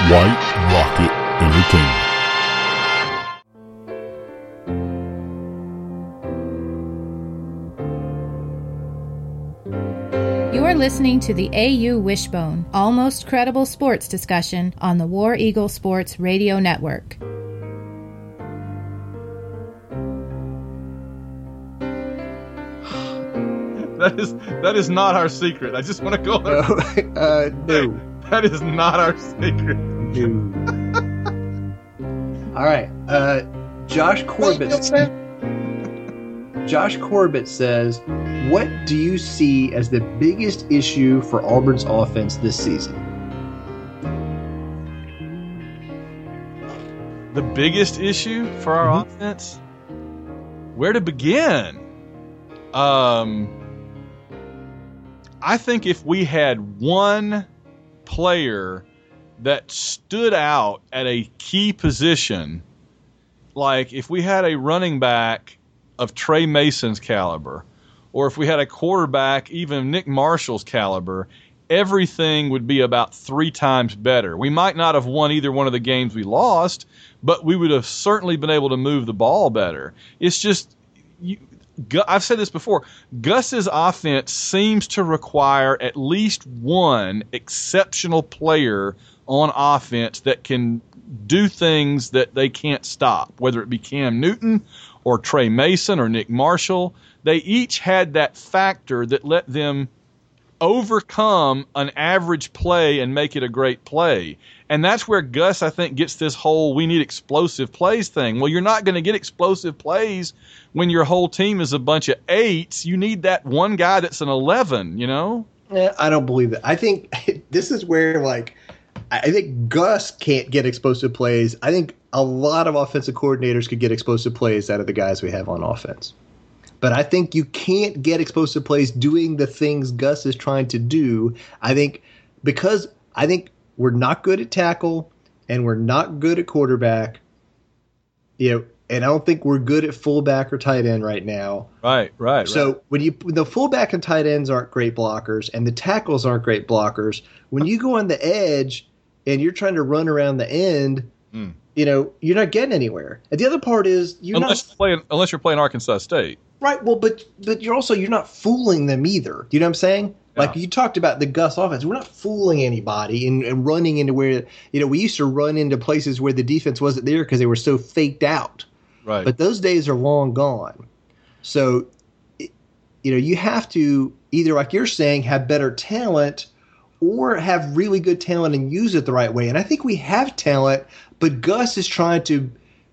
White Rocket Entertainment. You are listening to the AU Wishbone, almost credible sports discussion on the War Eagle Sports Radio Network. That is not our secret. I just want to go. No. That is not our secret. No. All right. Josh Corbett says, what do you see as the biggest issue for Auburn's offense this season? The biggest issue for our offense? Where to begin? I think if we had one player that stood out at a key position, like if we had a running back of Trey Mason's caliber, or if we had a quarterback even Nick Marshall's caliber, everything would be about 3 times better. We might not have won either one of the games we lost, but we would have certainly been able to move the ball better. It's just, I've said this before, Gus's offense seems to require at least one exceptional player on offense that can do things that they can't stop, whether it be Cam Newton or Trey Mason or Nick Marshall. They each had that factor that let them overcome an average play and make it a great play. And that's where Gus, I think, gets this whole we need explosive plays thing. Well, you're not going to get explosive plays when your whole team is a bunch of 8s. You need that one guy that's an 11, you know? I don't believe that. I think this is where, I think Gus can't get explosive plays. I think a lot of offensive coordinators could get explosive plays out of the guys we have on offense. But I think you can't get explosive plays doing the things Gus is trying to do. Because we're not good at tackle and we're not good at quarterback. And I don't think we're good at fullback or tight end right now. Right. So when the fullback and tight ends aren't great blockers and the tackles aren't great blockers, when you go on the edge and you're trying to run around the end, you're not getting anywhere. And the other part is unless you're playing Arkansas State. Right. Well, but you're not fooling them either. Do you know what I'm saying? Yeah. Like you talked about the Gus offense. We're not fooling anybody and running into where, we used to run into places where the defense wasn't there because they were so faked out. Right. But those days are long gone. So, you have to either, like you're saying, have better talent or have really good talent and use it the right way. And I think we have talent, but Gus is trying to,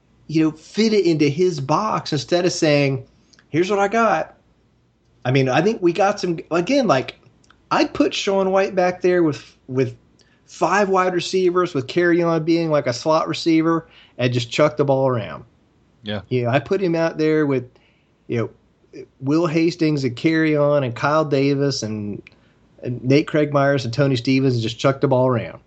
fit it into his box instead of saying, here's what I got. I mean, I think we got some, again, I'd put Sean White back there with 5 wide receivers, with Kerryon being like a slot receiver, and just chuck the ball around. Yeah. I put him out there with, Will Hastings and Kerryon and Kyle Davis and Nate Craig Myers and Tony Stevens, and just chuck the ball around.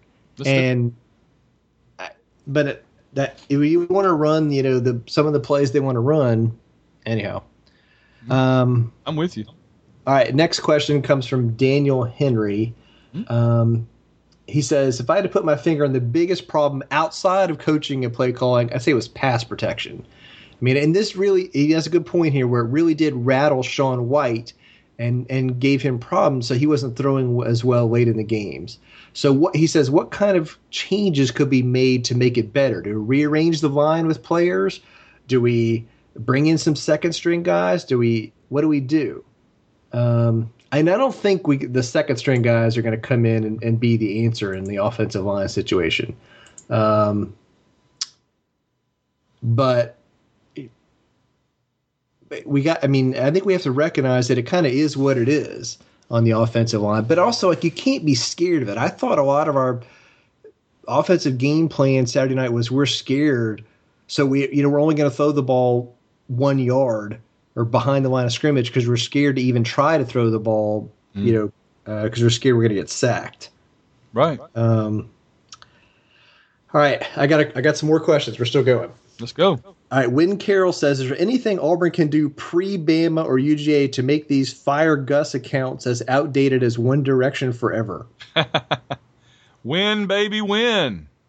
But if you want to run, some of the plays they want to run, anyhow. I'm with you. All right, next question comes from Daniel Henry. He says, if I had to put my finger on the biggest problem outside of coaching and play calling, I'd say it was pass protection. I mean, and he has a good point here where it really did rattle Sean White and gave him problems, so he wasn't throwing as well late in the games. So he says, what kind of changes could be made to make it better? Do we rearrange the line with players? Do we bring in some second string guys? What do we do? And I don't think the second string guys are going to come in and be the answer in the offensive line situation. But I think we have to recognize that it kind of is what it is on the offensive line, but also you can't be scared of it. I thought a lot of our offensive game plan Saturday night was we're scared. So we're only going to throw the ball 1 yard or behind the line of scrimmage because we're scared to even try to throw the ball, because we're scared we're going to get sacked. Right. All right. I got some more questions. We're still going. Let's go. All right, Wynn Carroll says, is there anything Auburn can do pre-Bama or UGA to make these Fire Gus accounts as outdated as One Direction forever? Win, baby, win.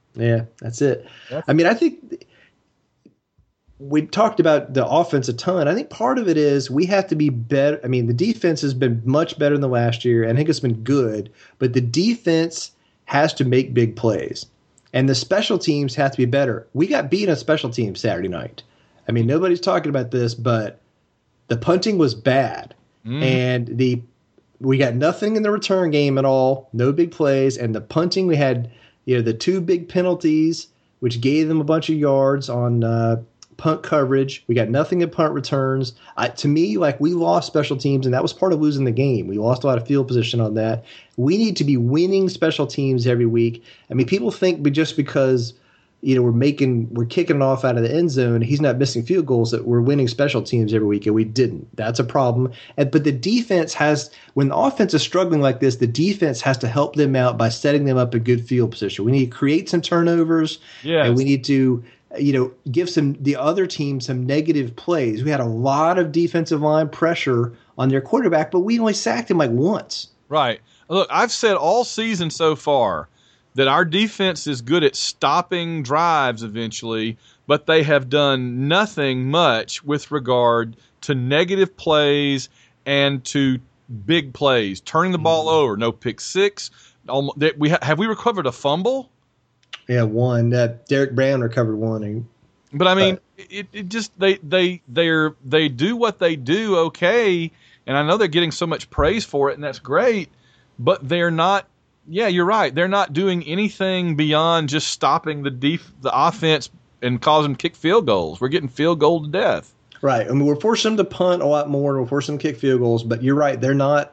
Yeah, that's it. I mean, I think we talked about the offense a ton. I think part of it is we have to be better. I mean, the defense has been much better than the last year, and I think it's been good, but the defense has to make big plays, and the special teams have to be better. We got beat on special teams Saturday night. I mean, nobody's talking about this, but the punting was bad, and we got nothing in the return game at all, no big plays, and the punting we had, the 2 big penalties, which gave them a bunch of yards on punt coverage. We got nothing at punt returns. To me, we lost special teams, and that was part of losing the game. We lost a lot of field position on that. We need to be winning special teams every week. I mean, people think just because we're kicking it off out of the end zone, he's not missing field goals, that we're winning special teams every week, and we didn't. That's a problem. But the defense when the offense is struggling like this, the defense has to help them out by setting them up a good field position. We need to create some turnovers, and we need to give the other team some negative plays. We had a lot of defensive line pressure on their quarterback, but we only sacked him once. Right. Look, I've said all season so far that our defense is good at stopping drives eventually, but they have done nothing much with regard to negative plays and to big plays, turning the ball over. No pick six. Have we recovered a fumble? Yeah, one. Derek Brown recovered one. But I mean, it just they do what they do okay, and I know they're getting so much praise for it, and that's great. But they're not. Yeah, you're right. They're not doing anything beyond just stopping the offense and causing kick field goals. We're getting field goal to death. Right. I mean, we're forcing them to punt a lot more, and we're forcing them to kick field goals. But you're right. They're not.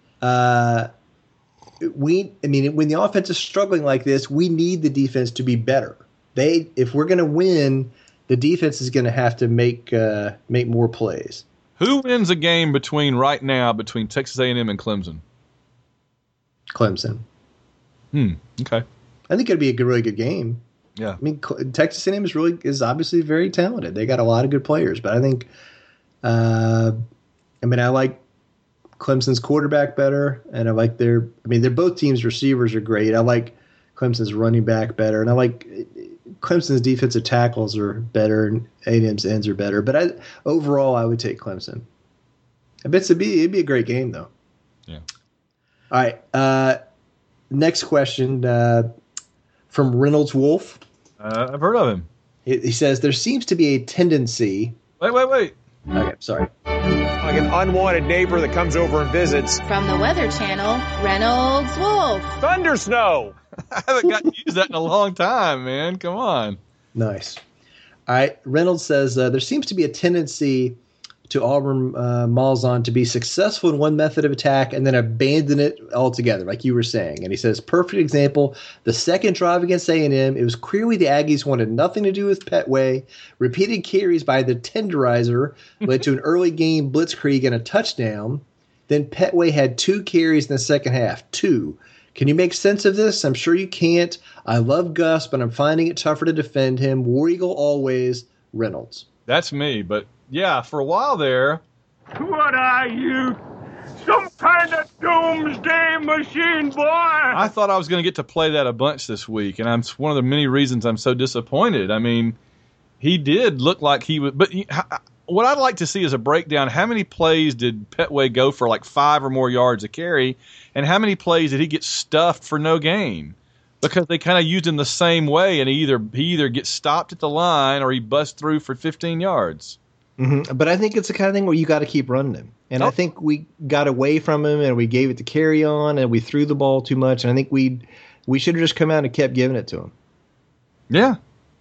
When the offense is struggling like this, we need the defense to be better. If we're going to win, the defense is going to have to make more plays. Who wins a game between Texas A&M and Clemson? Clemson. Okay. I think it'd be a really good game. Yeah. I mean, Texas A&M is obviously very talented. They got a lot of good players, but I think, I like Clemson's quarterback better, and I like they're both teams' receivers are great. I like Clemson's running back better, and I like Clemson's defensive tackles are better, and A&M's ends are better. But overall, I would take Clemson. I bet it'd be a great game, though. Yeah. All right. Next question from Reynolds Wolf. I've heard of him. He says there seems to be a tendency. Wait. Okay, sorry. Like an unwanted neighbor that comes over and visits. From the Weather Channel, Reynolds Wolf. Thunder snow. I haven't gotten to use that in a long time, man. Come on. Nice. All right. Reynolds says there seems to be a tendency to Auburn Malzahn to be successful in one method of attack and then abandon it altogether, like you were saying. And he says, perfect example, the second drive against A&M, it was clearly the Aggies wanted nothing to do with Petway. Repeated carries by the tenderizer led to an early game blitzkrieg and a touchdown. Then Petway had 2 carries in the second half. 2. Can you make sense of this? I'm sure you can't. I love Gus, but I'm finding it tougher to defend him. War Eagle always, Reynolds. That's me, but yeah, for a while there. What are you? Some kind of doomsday machine, boy? I thought I was going to get to play that a bunch this week, and it's one of the many reasons I'm so disappointed. I mean, he did look like he would, but what I'd like to see is a breakdown. How many plays did Petway go for 5 or more yards a carry, and how many plays did he get stuffed for no gain? Because they kind of used him the same way, and he either gets stopped at the line or he busts through for 15 yards. Mm-hmm. But I think it's the kind of thing where you got to keep running him. And I think we got away from him and we gave it to carry on and we threw the ball too much. And I think we should have just come out and kept giving it to him. Yeah.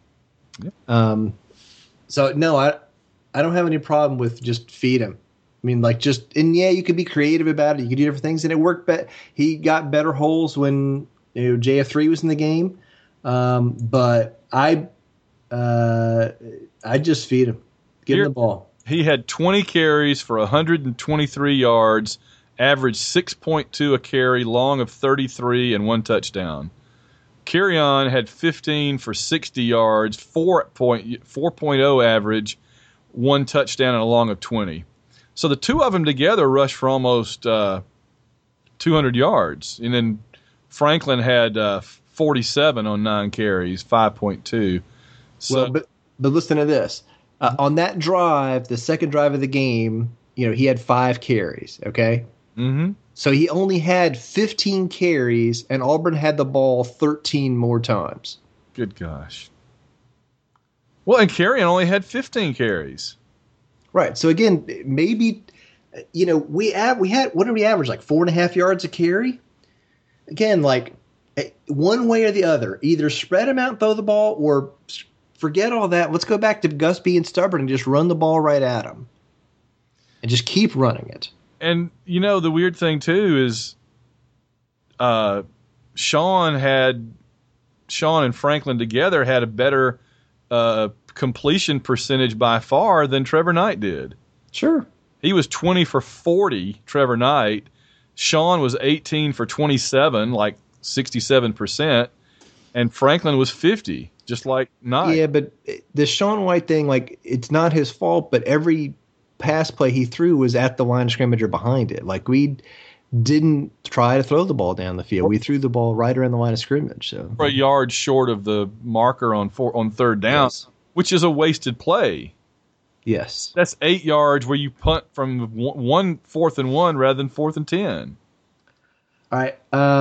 So no, I don't have any problem with just feed him. I mean, you could be creative about it. You could do different things, and it worked. He got better holes when JF3 was in the game. But I just feed him. Give him the ball. He had 20 carries for 123 yards, averaged 6.2 a carry, long of 33, and 1 touchdown. Kerryon had 15 for 60 yards, 4.0 average, 1 touchdown, and a long of 20. So the two of them together rushed for almost 200 yards. And then Franklin had 47 on 9 carries, 5.2. So, well, but listen to this. On that drive, the second drive of the game, he had 5 carries, okay? Mm-hmm. So he only had 15 carries, and Auburn had the ball 13 more times. Good gosh. Well, and Carrion only had 15 carries. Right. So again, maybe we had what did we average, like 4.5 yards a carry? Again, like one way or the other, either spread them out and throw the ball, or forget all that. Let's go back to Gus being stubborn and just run the ball right at him, and just keep running it. And the weird thing too is, Sean and Franklin together had a better completion percentage by far than Trevor Knight did. Sure. He was 20 for 40, Trevor Knight. Sean was 18 for 27, like 67%. And Franklin was 50, just like Knight. Yeah, but the Sean White thing, like, it's not his fault, but every pass play he threw was at the line of scrimmage or behind it. Like, we didn't try to throw the ball down the field. We threw the ball right around the line of scrimmage. So for a yard short of the marker on third down, yes. Which is a wasted play. Yes. That's 8 yards where you punt from 4th and 1 rather than 4th and 10. All right.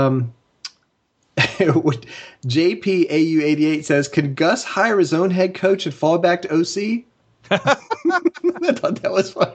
JPAU88 says, can Gus hire his own head coach and fall back to OC? I thought that was fun.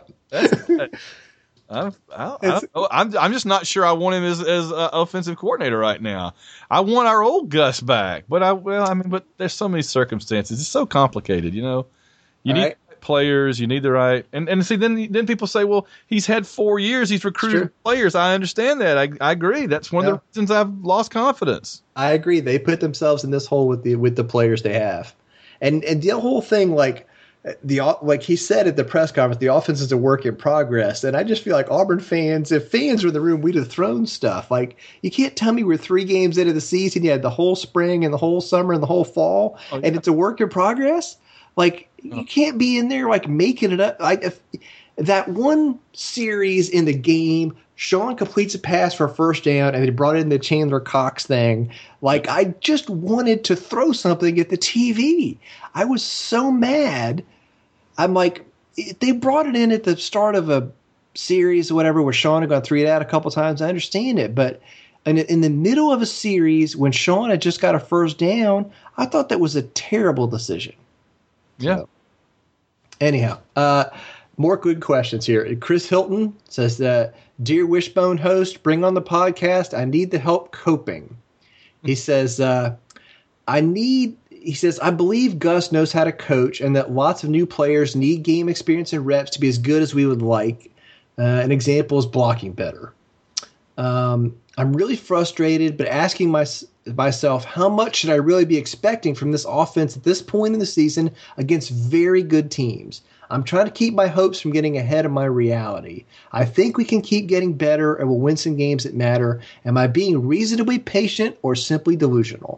I'm just not sure I want him as offensive coordinator right now. I want our old Gus back, but there's so many circumstances. It's so complicated, You need players, you need the right, and see, then people say, well, he's had 4 years, he's recruited players. I understand that. I agree. That's one of the reasons I've lost confidence. I agree. They put themselves in this hole with the players they have, and the whole thing, like he said at the press conference, the offense is a work in progress. And I just feel like Auburn fans, if fans were in the room, we'd have thrown stuff. Like, you can't tell me we're 3 games into the season, you had the whole spring and the whole summer and the whole fall, and it's a work in progress. Like, you can't be in there like making it up. Like, if that one series in the game, Sean completes a pass for a first down, and they brought in the Chandler Cox thing. Like, I just wanted to throw something at the TV. I was so mad. I'm like, they brought it in at the start of a series or whatever where Sean had gone 3 and out a couple times. I understand it. But in the middle of a series when Sean had just got a first down, I thought that was a terrible decision. Yeah. So, anyhow, more good questions here. Chris Hilton says that, dear Wishbone host, bring on the podcast. I need the help coping. He says, I believe Gus knows how to coach and that lots of new players need game experience and reps to be as good as we would like. An example is blocking better. I'm really frustrated, but asking myself, how much should I really be expecting from this offense at this point in the season against very good teams? I'm trying to keep my hopes from getting ahead of my reality. I think we can keep getting better and we'll win some games that matter. Am I being reasonably patient or simply delusional?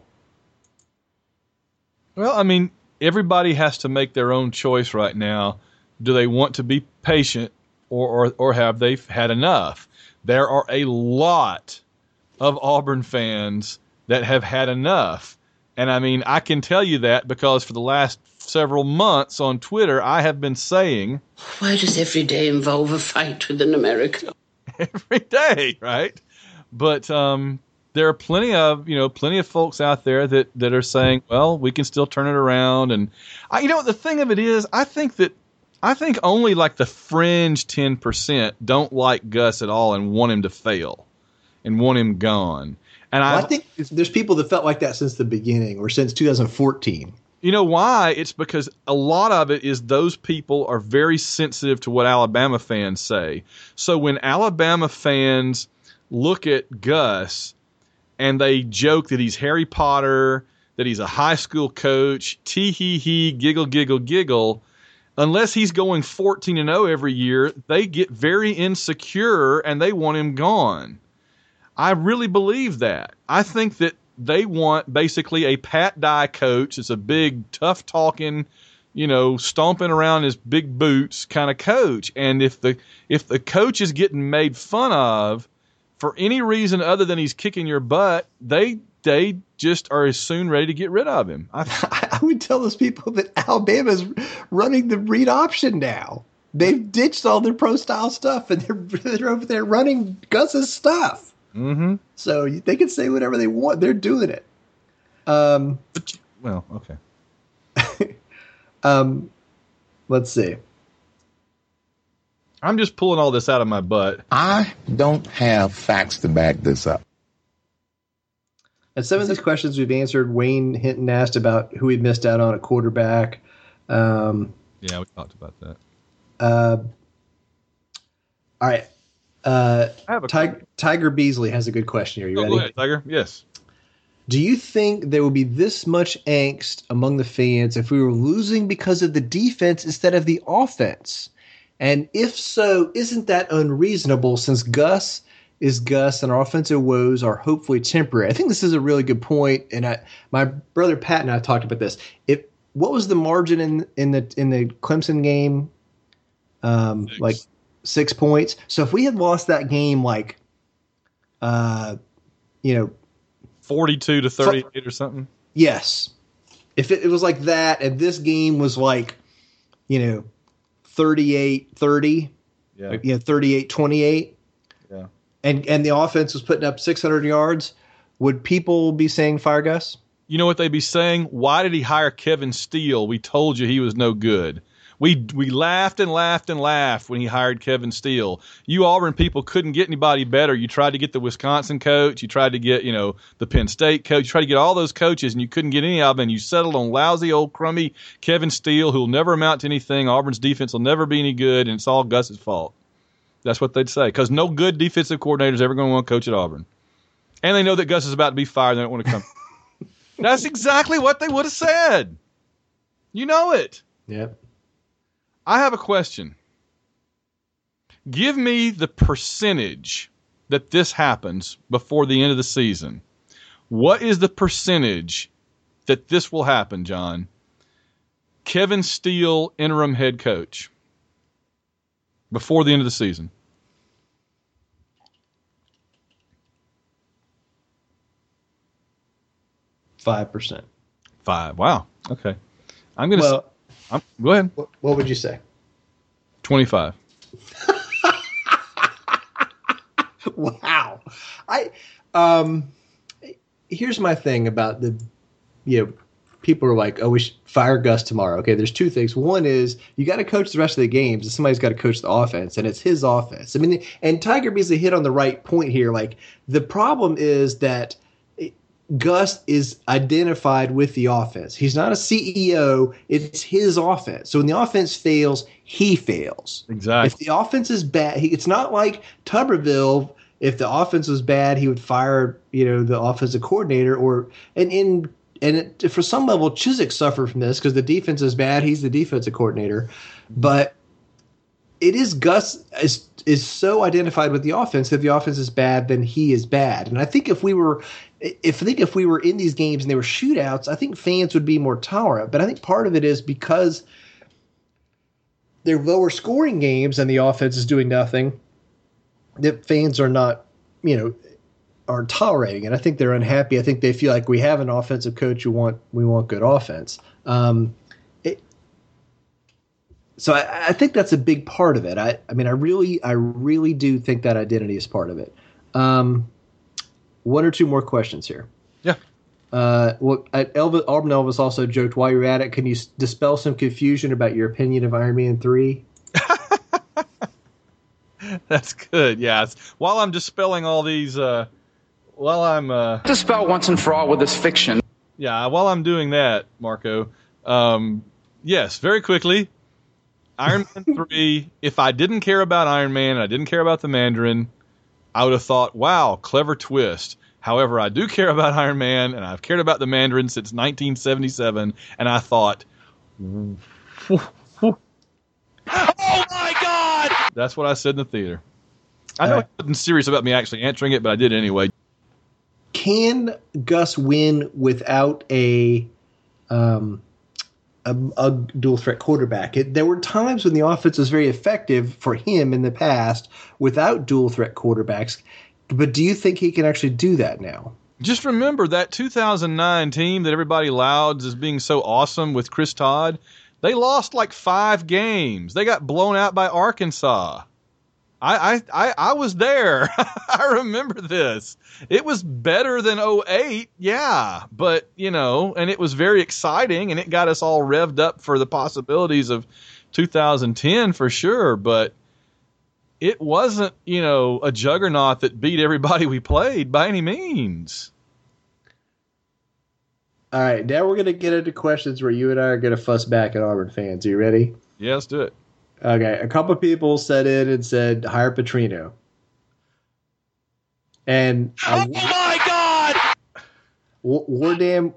Well, I mean, everybody has to make their own choice right now. Do they want to be patient or have they had enough? There are a lot of Auburn fans that have had enough. And I mean, I can tell you that because for the last several months on Twitter, I have been saying, why does every day involve a fight with an American? Every day, right? But there are plenty of folks out there that are saying, well, we can still turn it around. And the thing of it is, I think only like the fringe 10% don't like Gus at all and want him to fail and want him gone. And I think there's people that felt like that since the beginning or since 2014. You know why? It's because a lot of it is those people are very sensitive to what Alabama fans say. So when Alabama fans look at Gus and they joke that he's Harry Potter, that he's a high school coach, tee-hee-hee, giggle, giggle, giggle, unless he's going 14-0 every year, they get very insecure and they want him gone. I really believe that. I think that they want basically a Pat Dye coach. It's a big, tough-talking, stomping around his big boots kind of coach. And if the coach is getting made fun of for any reason other than he's kicking your butt, they they just are as soon ready to get rid of him. I would tell those people that Alabama's running the read option now. They've ditched all their pro-style stuff, and they're over there running Gus's stuff. Mm-hmm. So they can say whatever they want. They're doing it. Well, okay. Let's see. I'm just pulling all this out of my butt. I don't have facts to back this up. And some of these questions we've answered. Wayne Hinton asked about who he missed out on at quarterback. Yeah, we talked about that. All right. Tiger Beasley has a good question here. You ready? Go ahead, Tiger. Yes. Do you think there would be this much angst among the fans if we were losing because of the defense instead of the offense? And if so, isn't that unreasonable since Gus is Gus and our offensive woes are hopefully temporary? I think this is a really good point, and my brother Pat and I talked about this. What was the margin in the Clemson game? 6. Like 6 points. So if we had lost that game, 42 to 38 or something. Yes. If it was like that, and this game was 38-30, 38-28, yeah, and the offense was putting up 600 yards, would people be saying fire Gus? You know what they'd be saying? Why did he hire Kevin Steele? We told you he was no good. We laughed and laughed and laughed when he hired Kevin Steele. You Auburn people couldn't get anybody better. You tried to get the Wisconsin coach. You tried to get, the Penn State coach. You tried to get all those coaches, and you couldn't get any of them. And you settled on lousy, old, crummy Kevin Steele, who will never amount to anything. Auburn's defense will never be any good, and it's all Gus's fault. That's what they'd say, because no good defensive coordinator is ever going to want to coach at Auburn. And they know that Gus is about to be fired. And they don't want to come. That's exactly what they would have said. You know it. Yep. I have a question. Give me the percentage that this happens before the end of the season. What is the percentage that this will happen, John? Kevin Steele, interim head coach, before the end of the season. 5%. 5. Wow. Okay. I'm going to go ahead. What would you say? 25. Wow. Here's my thing about people are like, oh, we should fire Gus tomorrow. Okay, there's two things. One is you got to coach the rest of the games, and somebody's got to coach the offense, and it's his offense. I mean, and Tiger Beasley hit on the right point here. Like, the problem is that Gus is identified with the offense. He's not a CEO. It's his offense. So when the offense fails, he fails. Exactly. If the offense is bad, it's not like Tuberville. If the offense was bad, he would fire, the offensive coordinator. For some level, Chiswick suffered from this because the defense is bad. He's the defensive coordinator. But it is Gus is so identified with the offense that if the offense is bad, then he is bad. And I think if we were in these games and they were shootouts, I think fans would be more tolerant. But I think part of it is because they're lower scoring games and the offense is doing nothing, that fans are not, are tolerating it. I think they're unhappy. I think they feel like we have an offensive coach we want good offense. So I think that's a big part of it. I really do think that identity is part of it. One or two more questions here. Yeah. Auburn Elvis also joked, while you're at it, can you dispel some confusion about your opinion of Iron Man 3? That's good. Yeah. While I'm dispelling all these, dispel once and for all with this fiction. Yeah. While I'm doing that, Marco, yes, very quickly, Iron Man 3, if I didn't care about Iron Man and I didn't care about the Mandarin, I would have thought, wow, clever twist. However, I do care about Iron Man, and I've cared about the Mandarin since 1977, and I thought, oh my God! That's what I said in the theater. I know he wasn't serious about me actually answering it, but I did anyway. Can Gus win without a dual threat quarterback? There were times when the offense was very effective for him in the past without dual threat quarterbacks, but do you think he can actually do that now? Just remember that 2009 team that everybody lauds as being so awesome with Chris Todd. They lost like 5 games. They got blown out by Arkansas. I was there. I remember this. It was better than 2008, yeah. But, and it was very exciting, and it got us all revved up for the possibilities of 2010 for sure. But it wasn't, a juggernaut that beat everybody we played by any means. All right, now we're going to get into questions where you and I are going to fuss back at Auburn fans. Are you ready? Yeah, let's do it. Okay, a couple of people said in and said, hire Petrino. And oh my God! Wardam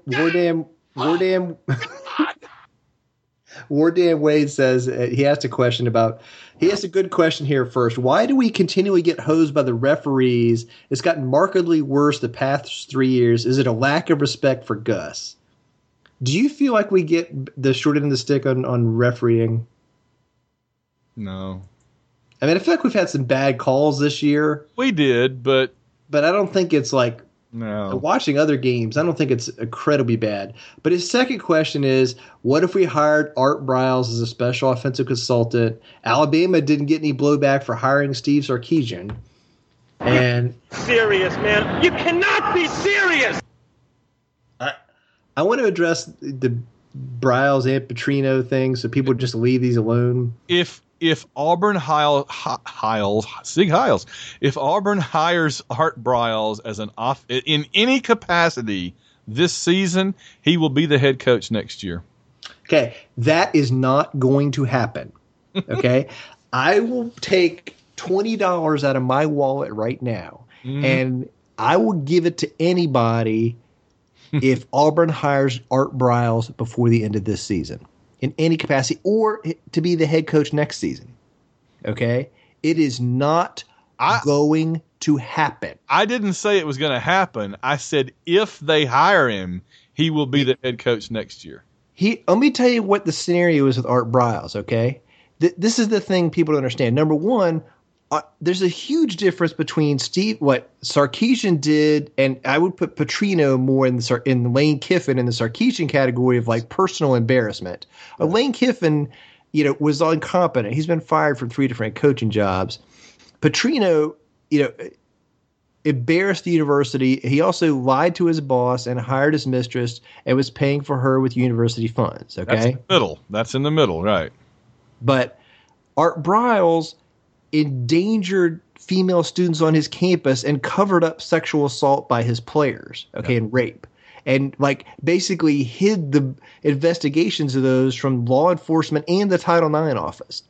Wade says he asked a question about. He asked a good question here first. Why do we continually get hosed by the referees? It's gotten markedly worse the past 3 years. Is it a lack of respect for Gus? Do you feel like we get the short end of the stick on refereeing? No. I mean, I feel like we've had some bad calls this year. We did, but I don't think it's like no. Watching other games, I don't think it's incredibly bad. But his second question is, what if we hired Art Briles as a special offensive consultant? Alabama didn't get any blowback for hiring Steve Sarkisian. And serious, man. You cannot be serious. I want to address the Briles and Petrino thing so people just leave these alone. If Auburn if Auburn hires Art Briles as in any capacity this season, he will be the head coach next year. Okay, that is not going to happen. Okay, I will take $20 out of my wallet right now, and I will give it to anybody if Auburn hires Art Briles before the end of this season. In any capacity, or to be the head coach next season. Okay? It is not going to happen. I didn't say it was going to happen. I said if they hire him, he will be the head coach next year. Let me tell you what the scenario is with Art Briles, okay? This is the thing people don't understand. Number one, there's a huge difference between what Sarkisian did, and I would put Petrino more in Lane Kiffin in the Sarkisian category of like personal embarrassment. Lane Kiffin, was incompetent. He's been fired from 3 different coaching jobs. Petrino, embarrassed the university. He also lied to his boss and hired his mistress and was paying for her with university funds. Okay, That's in the middle, right? But Art Briles endangered female students on his campus and covered up sexual assault by his players, and rape. And basically hid the investigations of those from law enforcement and the Title IX office.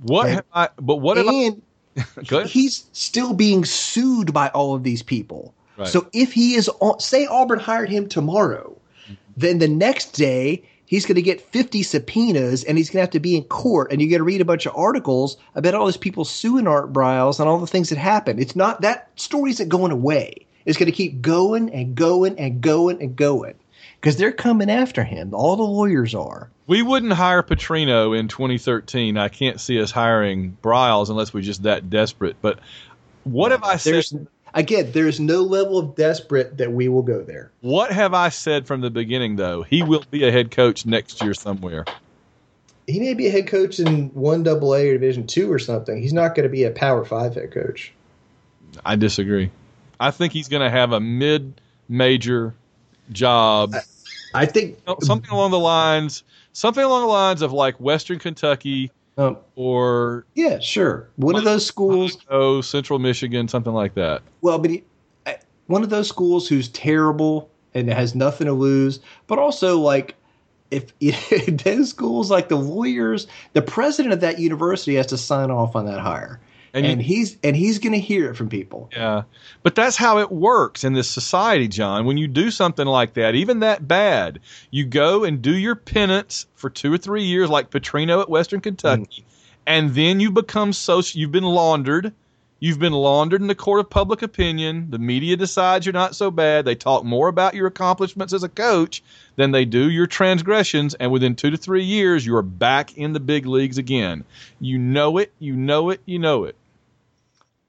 He's still being sued by all of these people. Right. So if he is say Auburn hired him tomorrow, then the next day he's going to get 50 subpoenas and he's going to have to be in court, and you're going to read a bunch of articles about all these people suing Art Briles and all the things that happened. It's not that story isn't going away. It's going to keep going and going and going and going because they're coming after him. All the lawyers are. We wouldn't hire Petrino in 2013. I can't see us hiring Briles unless we're just that desperate. But what have I said? Again, there's no level of desperate that we will go there. What have I said from the beginning, though? He will be a head coach next year somewhere. He may be a head coach in 1AA or Division II or something. He's not going to be a Power 5 head coach. I disagree. I think he's going to have a mid-major job. I think something along the lines of like Western Kentucky or one of those schools, Central Michigan, something like that. Well, but one of those schools who's terrible and has nothing to lose, but also if those schools, like the lawyers, the president of that university has to sign off on that hire. And he's going to hear it from people. Yeah, but that's how it works in this society, John. When you do something like that, even that bad, you go and do your penance for 2 or 3 years, like Petrino at Western Kentucky, and then you become you've been laundered. You've been laundered in the court of public opinion. The media decides you're not so bad. They talk more about your accomplishments as a coach than they do your transgressions. And within 2 to 3 years, you are back in the big leagues again. You know it. You know it. You know it.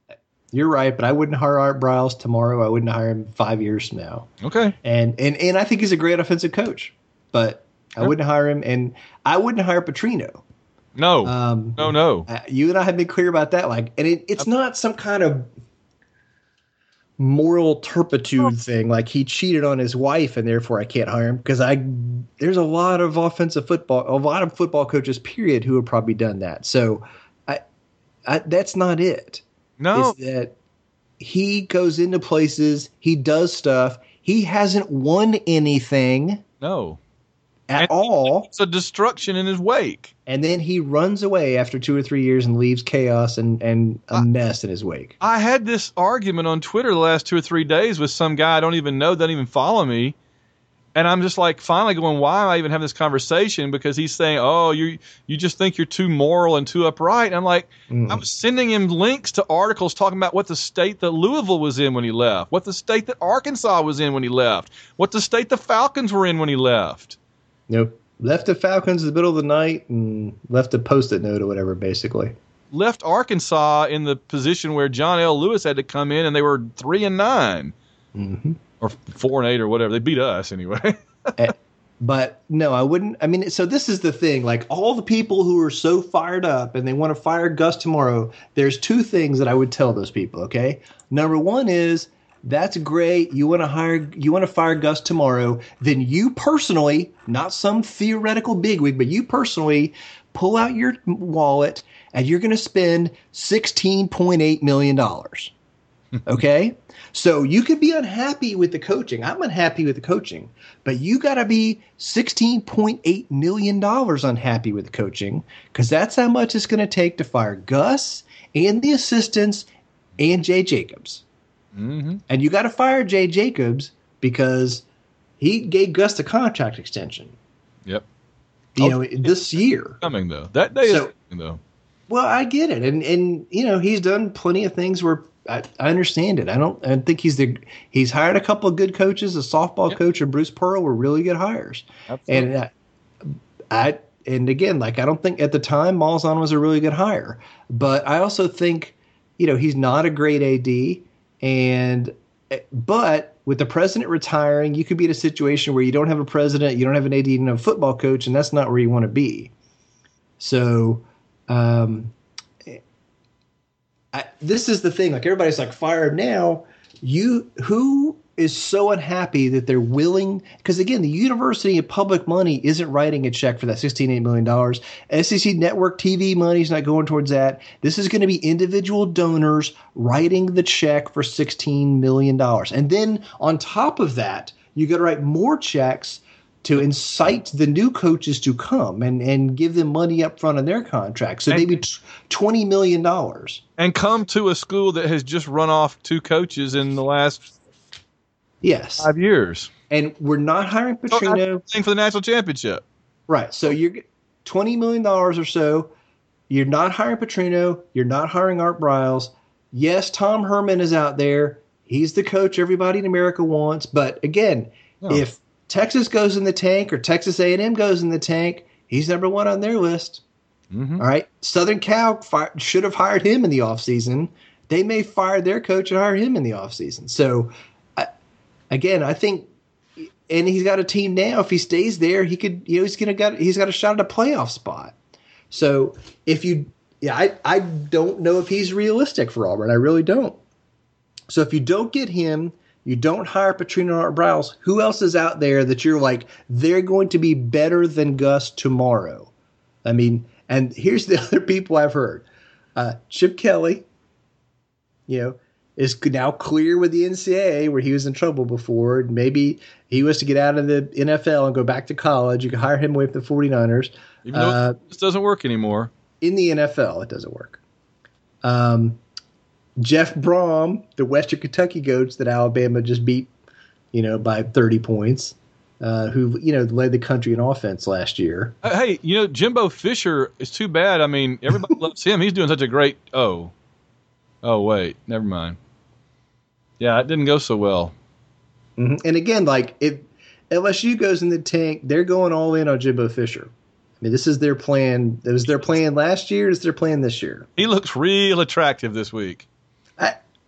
You're right, but I wouldn't hire Art Briles tomorrow. I wouldn't hire him 5 years from now. Okay. And I think he's a great offensive coach, but I wouldn't hire him, and I wouldn't hire Petrino. No. No. You and I have been clear about that. Like, and it's not some kind of moral turpitude thing, like he cheated on his wife and therefore I can't hire him, because there's a lot of football coaches, period, who have probably done that. So I that's not it. No, it's that he goes into places, he does stuff, he hasn't won anything. No. At all. It's a destruction in his wake. And then he runs away after 2 or 3 years and leaves chaos and a mess in his wake. I had this argument on Twitter the last 2 or 3 days with some guy I don't even know, doesn't even follow me. And I'm just like finally going, why am I even having this conversation? Because he's saying, oh, you just think you're too moral and too upright. And I'm like, I was sending him links to articles talking about what the state that Louisville was in when he left, what the state that Arkansas was in when he left, what the state the Falcons were in when he left. Nope. Left the Falcons in the middle of the night and left a Post-it note or whatever, basically. Left Arkansas in the position where John L. Lewis had to come in, and they were 3-9, or 4-8, or whatever. They beat us anyway. But no, I wouldn't. I mean, so this is the thing. Like, all the people who are so fired up and they want to fire Gus tomorrow, there's two things that I would tell those people. Okay, number one is, that's great. You want to fire Gus tomorrow. Then you personally, not some theoretical bigwig, but you personally pull out your wallet and you're going to spend $16.8 million. Okay? So you could be unhappy with the coaching. I'm unhappy with the coaching. But you got to be $16.8 million unhappy with the coaching, because that's how much it's going to take to fire Gus and the assistants and Jay Jacobs. And you got to fire Jay Jacobs because he gave Gus the contract extension. Yep. This year. Coming, though. That day is coming, though. Well, I get it. And he's done plenty of things where I understand it. I think he's hired a couple of good coaches. A softball coach and Bruce Pearl were really good hires. Absolutely. And again, like, I don't think at the time Malzahn was a really good hire. But I also think, he's not a great AD. But with the president retiring, you could be in a situation where you don't have a president, you don't have an AD, you don't have a football coach, and that's not where you want to be. So, this is the thing. Like, everybody's like, fire him now. Who is so unhappy that they're willing? Because again, the university of public money isn't writing a check for that $16.8 million. SEC network TV money is not going towards that. This is going to be individual donors writing the check for $16 million. And then on top of that, you got to write more checks to incite the new coaches to come and give them money up front on their contract. So maybe $20 million. And come to a school that has just run off 2 coaches in the last 5 years. And we're not hiring Petrino. Playing for the national championship. Right. So you're $20 million or so. You're not hiring Petrino. You're not hiring Art Briles. Yes, Tom Herman is out there. He's the coach everybody in America wants. But again, if Texas goes in the tank or Texas A&M goes in the tank, he's number one on their list. All right. Southern Cal should have hired him in the offseason. They may fire their coach and hire him in the offseason. So, again, I think, and he's got a team now. If he stays there, he could, he's got a shot at a playoff spot. So I don't know if he's realistic for Auburn. I really don't. So if you don't get him, you don't hire Petrino or Briles, who else is out there that you're like, they're going to be better than Gus tomorrow? I mean, and here's the other people I've heard. Chip Kelly, is now clear with the NCAA, where he was in trouble before. Maybe he was to get out of the NFL and go back to college. You could hire him away from the 49ers. Even though this doesn't work anymore. In the NFL, it doesn't work. Jeff Brom, the Western Kentucky Goats that Alabama just beat, by 30 points, who, led the country in offense last year. Hey, Jimbo Fisher is too bad. I mean, everybody loves him. He's doing such a great – oh, wait, never mind. Yeah, it didn't go so well. Mm-hmm. And again, like, if LSU goes in the tank, they're going all in on Jimbo Fisher. I mean, this is their plan. It was their plan last year. It's their plan this year. He looks real attractive this week.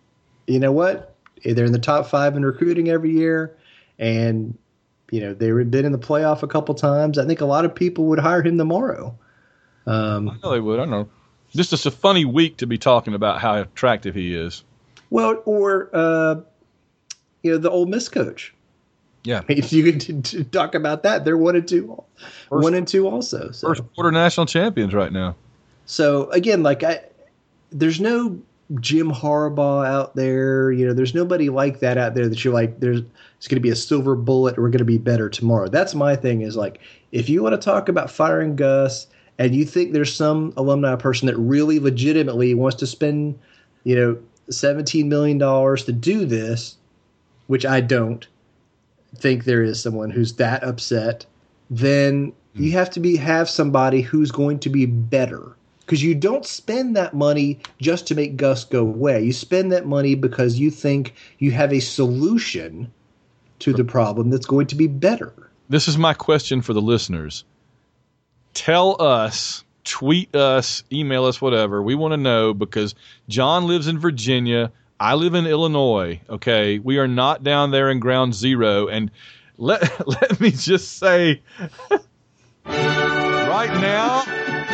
you know what? They're in the top 5 in recruiting every year, and they've been in the playoff a couple times. I think a lot of people would hire him tomorrow. I know they would. I don't know. This is a funny week to be talking about how attractive he is. Well, or the Ole Miss coach. Yeah, if you could talk about that, they're 1-2, 1-2 also. So. First quarter national champions right now. So again, there's no Jim Harbaugh out there. There's nobody like that out there that you're like, it's going to be a silver bullet. We're going to be better tomorrow. That's my thing. Is like, if you want to talk about firing Gus, and you think there's some alumni person that really legitimately wants to spend, $17 million to do this, which I don't think there is someone who's that upset, then you have to have somebody who's going to be better. Because you don't spend that money just to make Gus go away. You spend that money because you think you have a solution to the problem that's going to be better. This is my question for the listeners. Tell us, tweet us, email us, whatever. We want to know, because John lives in Virginia. I live in Illinois, okay? We are not down there in ground zero. And let me just say, right now,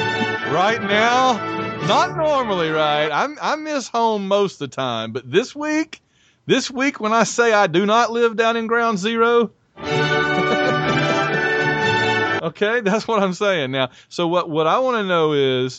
not normally, right? I miss home most of the time. But this week when I say I do not live down in ground zero, okay, that's what I'm saying now. So what I want to know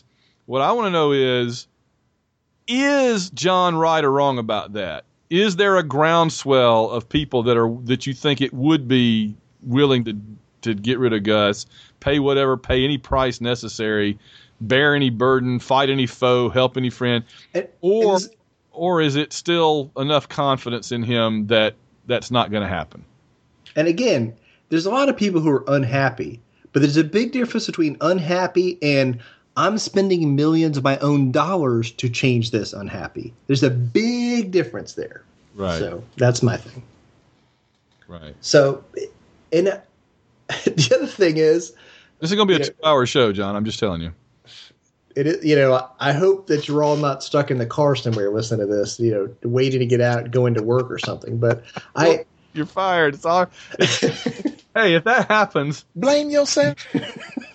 is John right or wrong about that? Is there a groundswell of people that you think it would be willing to get rid of Gus, pay any price necessary, bear any burden, fight any foe, help any friend, or is it still enough confidence in him that that's not going to happen? And again, there's a lot of people who are unhappy, but there's a big difference between unhappy and I'm spending millions of my own dollars to change this unhappy. There's a big difference there. Right. So that's my thing. Right. So, and the other thing is, this is going to be a 2-hour show, John. I'm just telling you. It is, I hope that you're all not stuck in the car somewhere listening to this, waiting to get out and go into work or something. But you're fired. Hey, if that happens, blame yourself.